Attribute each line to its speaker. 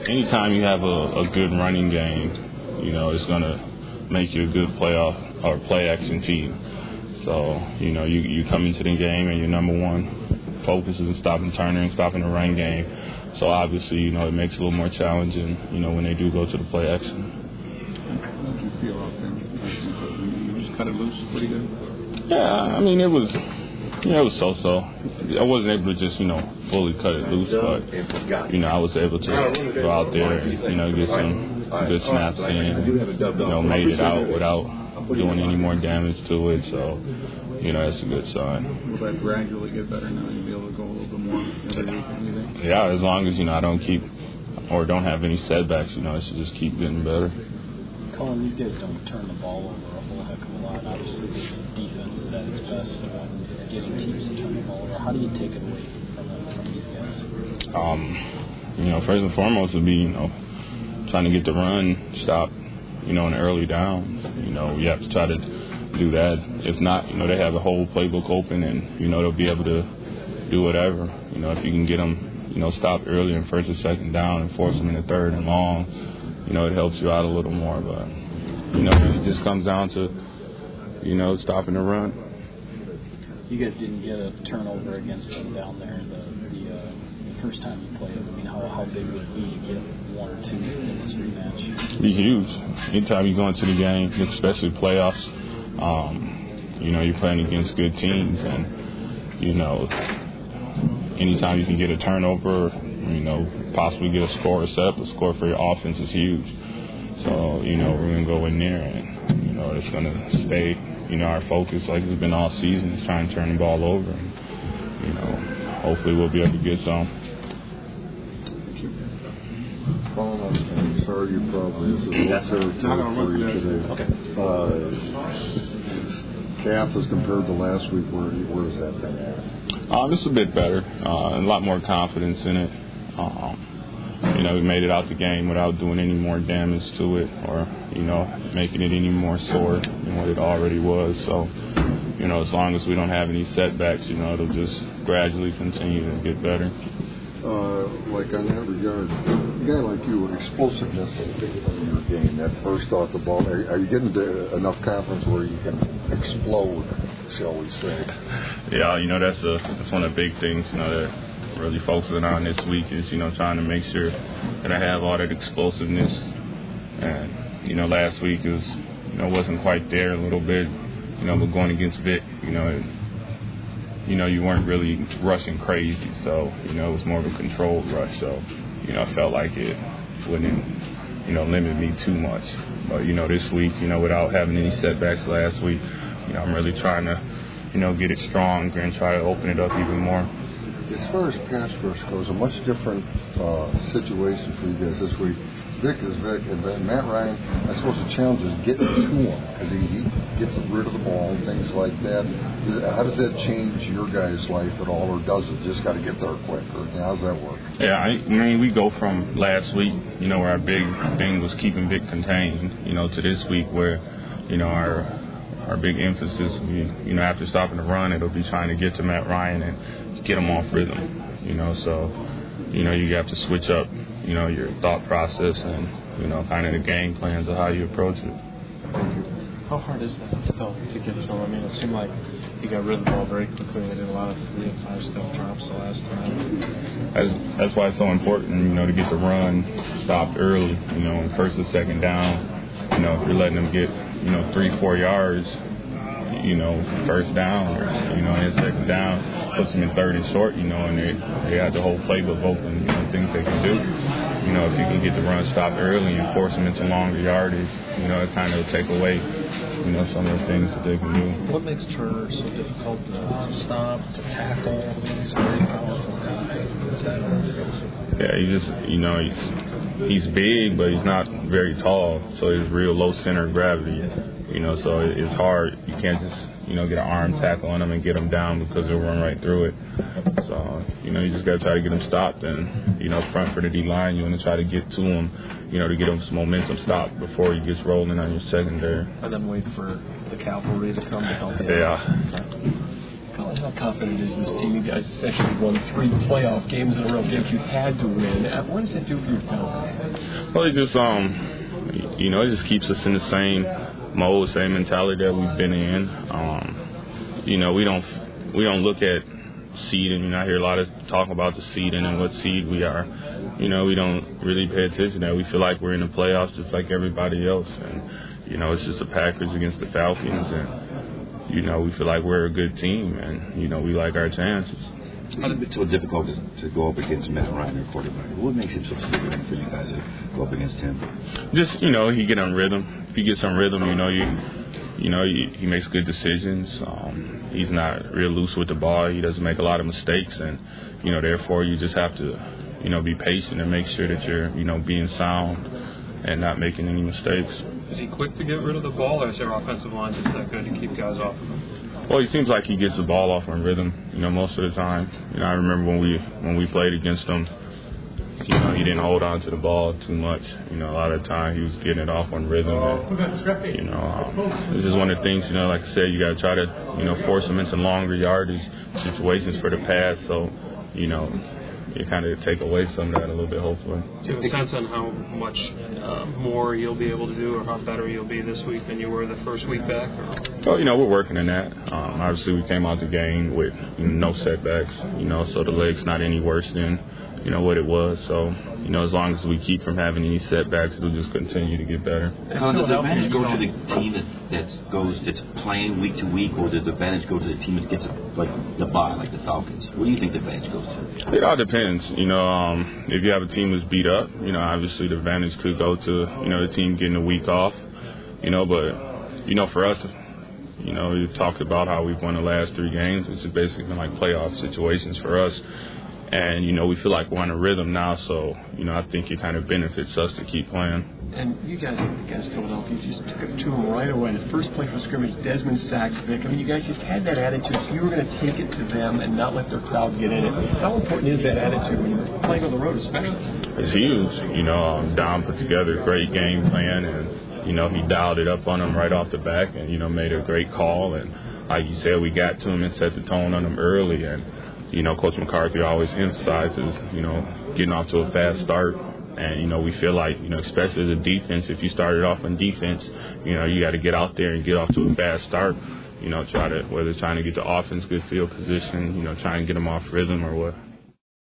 Speaker 1: anytime you have a good running game, it's going to make you a good playoff or play-action team. So, you come into the game and your number one focus is stopping Turner and stopping the run game. So, obviously, it makes it a little more challenging, when they do go to the play-action.
Speaker 2: How did you feel out there? You just cut it loose pretty good?
Speaker 1: Yeah, I mean, it was so-so. I wasn't able to just, fully cut it loose, but, I was able to go out there and, get some good snaps in, made it out without doing any more damage to it. So, that's a good sign.
Speaker 2: Will that gradually get better now? You'll be able to go a little bit more every week, anything?
Speaker 1: Yeah, as long as, I don't have any setbacks, I should just keep getting better.
Speaker 3: Colin, these guys don't turn the ball over a whole heck of a lot. Obviously, this defense is at its best when it's getting teams to turn the ball over. How do you take it away from these guys?
Speaker 1: First and foremost would be, trying to get the run stopped, in early downs. You have to try to do that. If not, they have the whole playbook open and, they'll be able to do whatever. If you can get them, stopped early in first or second down and force them in the third and long, it helps you out a little more. But, it just comes down to, stopping the run.
Speaker 3: You guys didn't get a turnover against them down there the first time you played. I mean, how big would it be to get one or two in this rematch?
Speaker 1: It'd be huge. Anytime you go into the game, especially playoffs, you're playing against good teams, and anytime you can get a turnover, possibly get a score or set up a score for your offense is huge. So, we're going to go in there and, it's going to stay, our focus like it's been all season is trying to turn the ball over. And, hopefully we'll be able to get some.
Speaker 4: Colin, I'm sorry you probably this is low territory for you today.
Speaker 3: Okay.
Speaker 4: Calf as compared to last week, where is that been at?
Speaker 1: Just a bit better. A lot more confidence in it. We made it out the game without doing any more damage to it or, making it any more sore than what it already was. So, as long as we don't have any setbacks, it'll just gradually continue to get better.
Speaker 4: Like on that regard, a guy like you, explosiveness in your game, that burst off the ball, are you getting to enough confidence where you can explode, shall we say?
Speaker 1: Yeah, that's one of the big things, that really focusing on this week is, trying to make sure that I have all that explosiveness. And, last week was, wasn't quite there a little bit, but going against Vic, you weren't really rushing crazy. So, it was more of a controlled rush. So, I felt like it wouldn't, limit me too much. But, this week, without having any setbacks last week, I'm really trying to, get it stronger and try to open it up even more.
Speaker 4: As far as pass rush goes, a much different situation for you guys this week. Vic is Vic, and Matt Ryan, I suppose the challenge is getting to him because he gets rid of the ball and things like that. How does that change your guys' life at all, or does it just got to get there quicker? How does that work?
Speaker 1: Yeah, I mean, we go from last week, where our big thing was keeping Vic contained, to this week where, our big emphasis, after stopping the run, it'll be trying to get to Matt Ryan and get him off rhythm, so, you have to switch up, your thought process and, kind of the game plans of how you approach it.
Speaker 5: How hard is that to get to him? I mean, it seemed like you got rid of the ball very quickly. They did a lot of 3 and 5 step drops the last time.
Speaker 1: That's why it's so important, to get the run stopped early, in first or second down. If you're letting them get, 3-4 yards, first down or, in second down, puts them in third and short, and they have the whole playbook open, things they can do. If you can get the run stopped early and force them into longer yardage, it kind of take away, some of the things that they can do.
Speaker 5: What makes Turner so difficult to stop, to tackle? He's a very powerful guy.
Speaker 1: Yeah, he just, he's big, but he's not very tall, so he's real low center of gravity. So it's hard. You can't just, get an arm tackle on him and get him down because he'll run right through it. So, you just got to try to get him stopped. And, front for the D-line, you want to try to get to him, to get him some momentum stopped before he gets rolling on your secondary.
Speaker 5: And then wait for the cavalry to come to help you.
Speaker 1: Yeah.
Speaker 3: Colin,
Speaker 6: how confident is this team? You guys essentially won 3 playoff games in a row, games you had to win. What does it do for your confidence?
Speaker 1: Well, it just it just keeps us in the same mode, same mentality that we've been in. We don't look at seeding. I hear a lot of talk about the seeding and what seed we are. We don't really pay attention to that. We feel like we're in the playoffs just like everybody else, and it's just the Packers against the Falcons, and we feel like we're a good team, and we like our chances.
Speaker 7: It's a bit so difficult to go up against Matt Ryan, your quarterback. What makes it so difficult for you guys to go up against him?
Speaker 1: Just he get on rhythm. If he gets on rhythm, he makes good decisions. He's not real loose with the ball. He doesn't make a lot of mistakes, and therefore you just have to be patient and make sure that you're being sound and not making any mistakes.
Speaker 5: Is he quick to get rid of the ball, or is their offensive line just that good to keep guys off of him?
Speaker 1: Well, he seems like he gets the ball off on rhythm, most of the time. I remember when we played against him, he didn't hold on to the ball too much. A lot of the time he was getting it off on rhythm. And, this is one of the things, like I said, you got to try to, force him into longer yardage situations for the pass. So, you kind of take away some of that a little bit, hopefully.
Speaker 5: Do you have a sense on how much more you'll be able to do, or how better you'll be this week than you were the first week back? Or?
Speaker 1: Well, we're working on that. Obviously, we came out the game with no setbacks, so the leg's not any worse than, what it was. So, as long as we keep from having any setbacks, it'll just continue to get better.
Speaker 7: Does the advantage go to the team that's playing week to week, or does the advantage go to the team that gets the bye, like the Falcons? What do you think the advantage goes to?
Speaker 1: It all depends. If you have a team that's beat up, obviously the advantage could go to, the team getting a week off, but, for us, we talked about how we've won the last 3 games, which has basically been like playoff situations for us. And, we feel like we're on a rhythm now, so, I think it kind of benefits us to keep playing.
Speaker 6: And you guys against Philadelphia, you just took it to them right away. The first play for scrimmage, Desmond sacks Vic. You guys just had that attitude. So you were going to take it to them and not let their crowd get in it. How important is that attitude when you're playing on the road especially?
Speaker 1: It's huge. Dom put together a great game plan, and, he dialed it up on them right off the back and, made a great call. And like you said, we got to him and set the tone on him early. And, Coach McCarthy always emphasizes, getting off to a fast start. And, we feel like, especially as a defense, if you started off on defense, you got to get out there and get off to a fast start. Whether it's trying to get the offense good field position, trying to get them off rhythm or what.